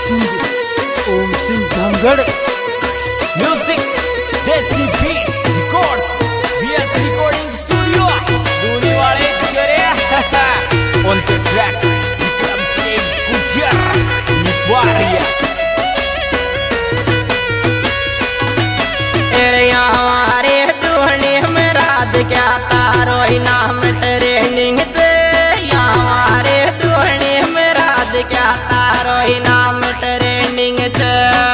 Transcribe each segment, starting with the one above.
King Om Singh Dhangad music Desi beat records BS recording studio Dooni वाले चेहरे on the track Vikram Singh Gujar Nivariya हमारे दुहने में रात क्या तारो नाम ट्रेंडिंग से हमारे दुहने में रात क्या तारो नाम ट्रेंडिंग से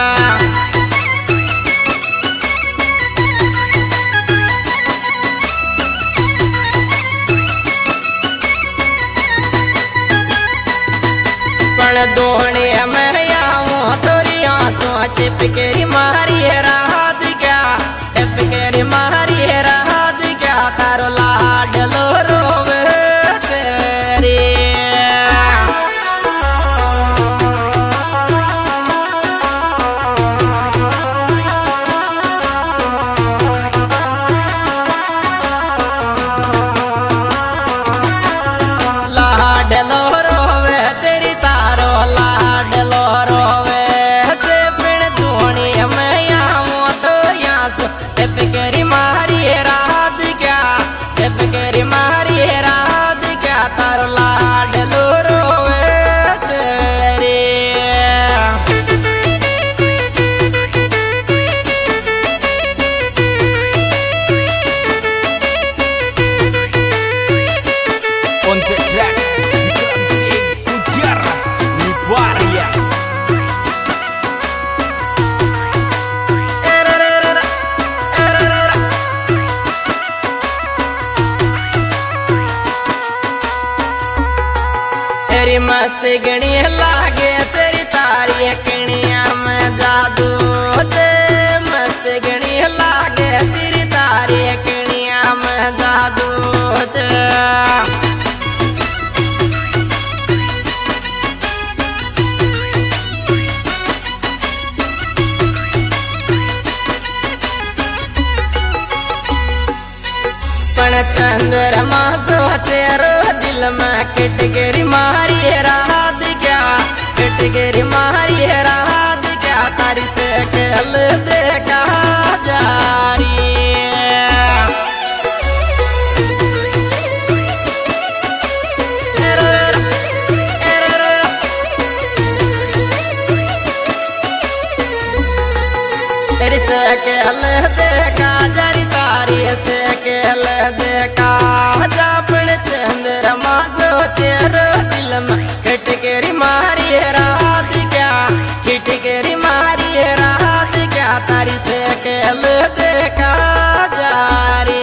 पण दोहने में आऊं तोरी आंसू टिप के मारी रात क्या टिप मारी रात क्या तारो लाडलो रोवे तेरी लाडलो रोवे तेरी तारो लाडलो रोवे ते पिण धोनी में आऊं तो यहाँ टिपकेरी मारी रात क्या टिपकेरी मारी रात क्या तारो लाडलो रोवे तेरी on the track Vikram Singh Gujar Nivariya तेरी मस्त गणी लागे तेरी तारी कणिया में जादू ते मस्त गणी लागे तेरी तारी कणिया में जादू ते पण चंद्रमा सो तेरो दिल में किटगिरी मारी रात क्या किटगिरी मारी रात क्या तारी से कल देखा जारी तेरी से कल देखा जारी तारी से कल देखा जापन चंद्रमा सोचे रो दिल में किटकेरी मारी रात क्या किटकेरी मारी रात क्या तारी से कल देखा जारी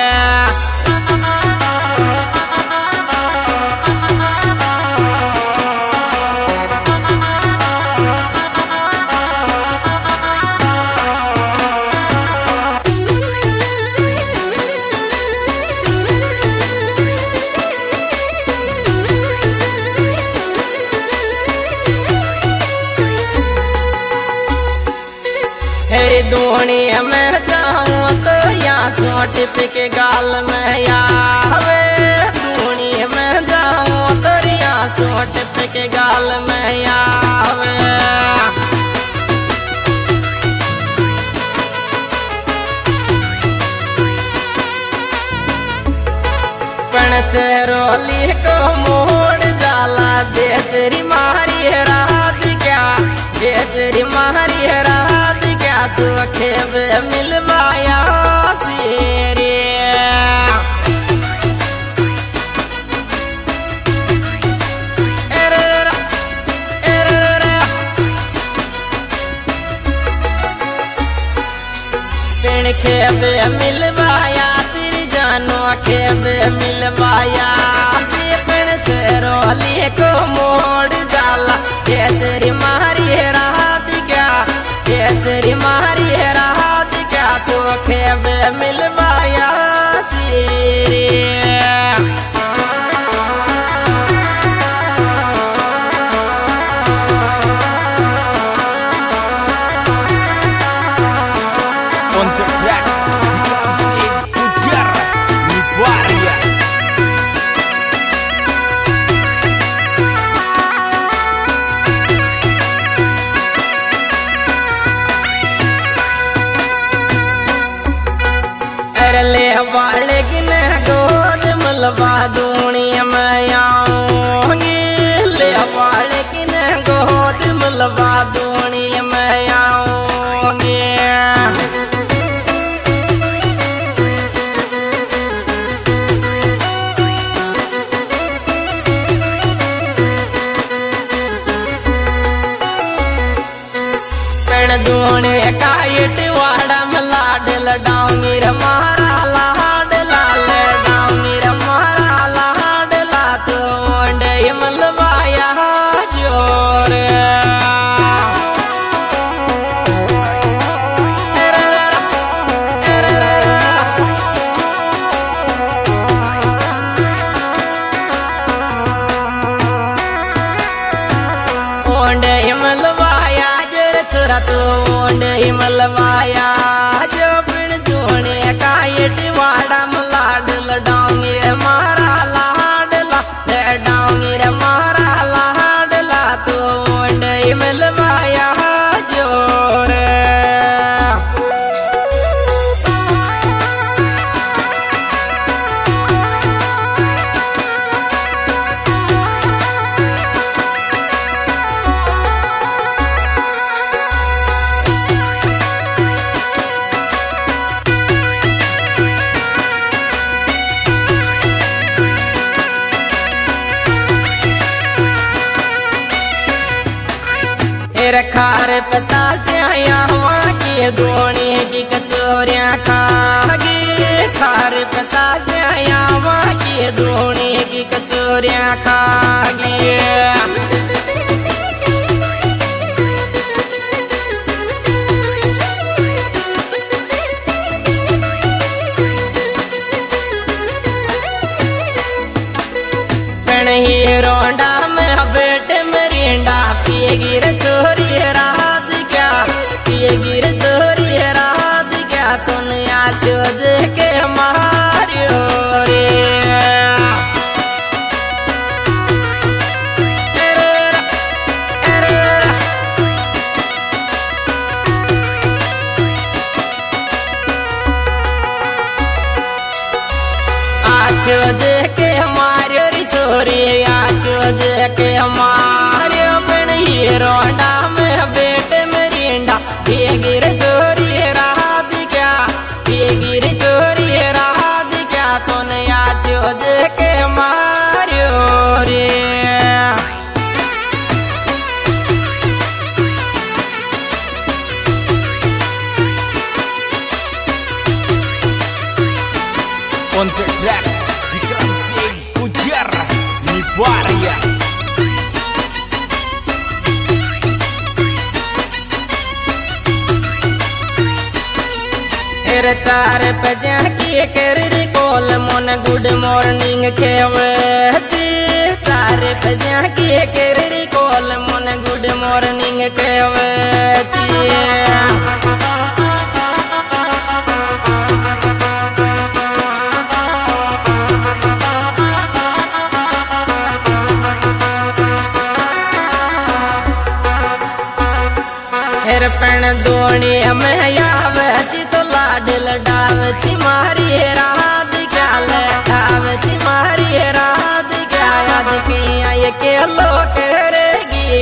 हेरी दोनी में जाऊं तो यहाँ सो टिप के गाल में आवे दोनी में जाऊं तो यहाँ सो टिप के गाल में आवे पण से रोली को मोड़ जाला दे तेरी मारी रात क्या दे तेरी मारी रात क्या तू खेब मिलवाया सेरे पिण खेब मिलवाया सिर जानो खेब मिलवाया पिण से रोली को मोड़ जाला ये तेरी मारी रात क्या ये तेरी मारी रात क्या तो खेब मिलवाया सिरे on the track Vikram Singh Gujar Nivariya वाले किन गोद मलबा दूनी मैं आऊंगी, ले वाले किन गोद मलबा दूनी मैं आऊंगी। दूने कायट वाड़ा में लाड लडाऊंगी रे मारा लाड लाल डाऊंगी रे मारा लाड ला तो ओंडे मलवाया जोर। ओंडे मलवाया जर चुरा तो ओंडे मलवाया जो पिण जोने कायट वाड़ा में लाड लडाऊंगी रे मारा लाड ला डाऊंगी रे मारा लाड ला तो ओंडे मलवाया जोर। खार पता से आया हुआ की दोनी की कचोरियाँ खागी, खार पता से आया हुआ की दोनी की कचोरियाँ खागी। ही रोंडा में बेटे मरिंडा पिए गिर चोरी रात क्या, पिए गिर चोरी रात क्या तूने आचोज के मारियो रे। आचोज के मारियो रे छोरी, आचोज के मारियो पिण ही रोंडा में बेटे मरिंडा पिए गिर चोरी रात क्या, पिए गिर चोरी रात क्या तूने आचोज के मारियो रे। On the track, Vikram Singh Pujar, Nivaria. चार बजे की कर कॉल मोन गुड मॉर्निंग खेवे, चार बजे की कर कॉल मोन गुड मॉर्निंग खेवे। पण दोनी में आवची तो लाड लडावची मारी रात क्या, लडावची मारी रात क्या याद की आए के लो करेगी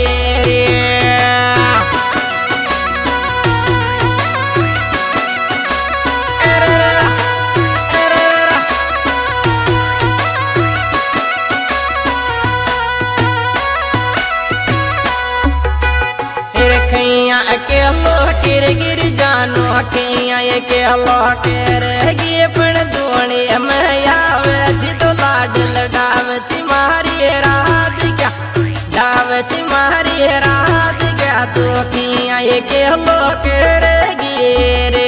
अकेलो गिर गिर जानो अखियाँ अकेलो गिर पण दोनी में आवची तो लाड लडावची मारी रात क्या, डावची मारी रात क्या तो अखियाँ अकेलो करेगी रे।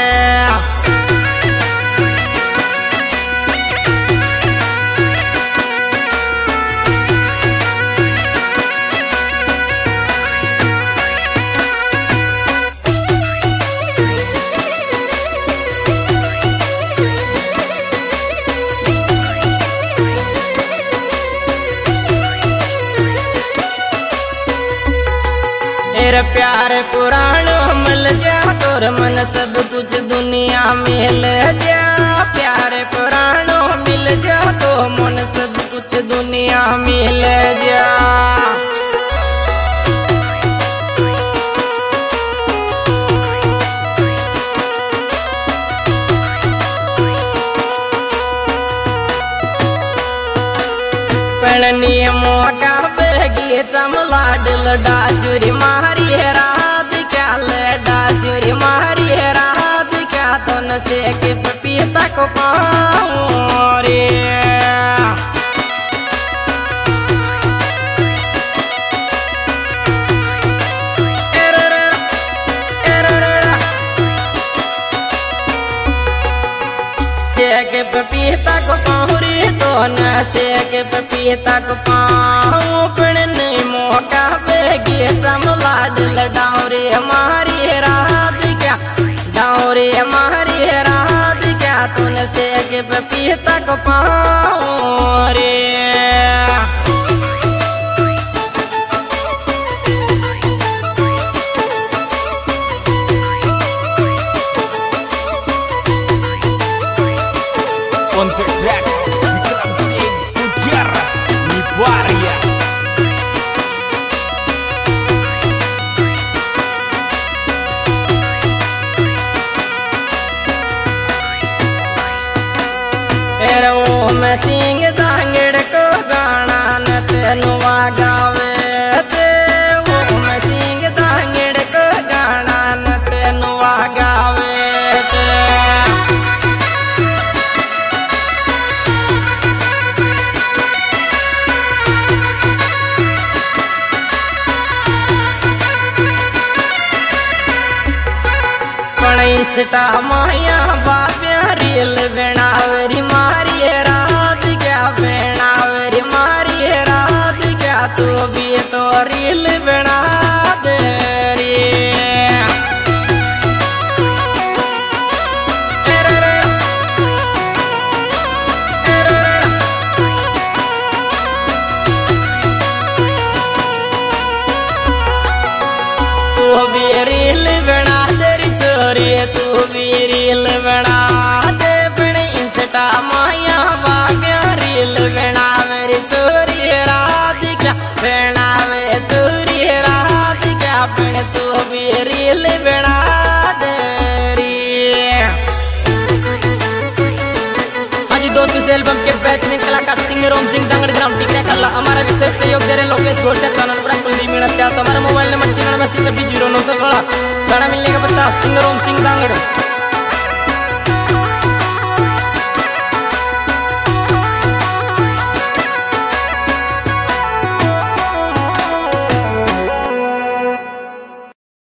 मेरा प्यार पुरानो मिल जा तोर मन सब कुछ दुनिया मिल जा, प्यार पणनी मोका बेगी चमला दिल डासुरी मारी रात क्या ले डासुरी मारी रात क्या तो नशे के पपीता को पाऊं रे के पपीता को पाऊरी तो नशे के पपीता को पाऊं पण नहीं मौका बेगी चमला दिल डाउरे हमारी रात क्या डाउरे हमारी रात क्या तो नशे के पपीता को पाऊं रे On the track, Vikram Singh Pujara Nivaria. ओम सिंह दांगड़ को गाना न तेनु गावे थे ओम सिंह दांगड़ को गाना न तेनु गावे थे इंस्टा माया बाब्या रील बनावरी मारी रात क्या बनावरी मारी रात क्या तू भी तो रील बना दे तू भी रील बना दे तू भी रील बना दे पण इंस्टा माया बाग्या रील बना मेरी चोरी रात क्या बनावे चोरी रात क्या पण तू भी रील बना दे हाँ जी दोस्तों इस एल्बम के बेहतरीन कलाकार सिंगर ओम सिंह दांगड़ ग्राम टिकरा करला हमारा विशेष सहयोग दे रहे लोकेश घोषा कानूनपुरा कुलदीप मीणा से हमारा मोबाइल नंबर 96 0916 गाना मिलने का पता सिंगर ओम सिंह दांगड़।